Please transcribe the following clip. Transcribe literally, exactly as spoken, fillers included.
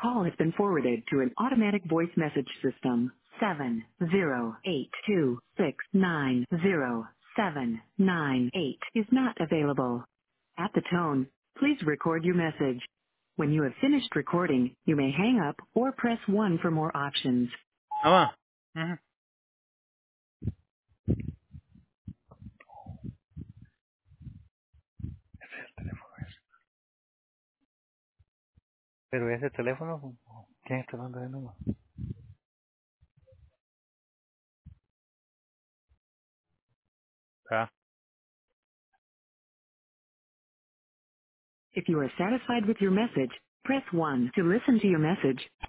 call has been forwarded to an automatic voice message system. Seven zero eight two six nine zero seven nine eight is not available. At the tone, please record your message. When you have finished recording, you may hang up or press one for more options. Mamá. Ujú. Pero ese teléfono, ¿quién está hablando de nuevo? Ah. If you are satisfied with your message, press one to listen to your message.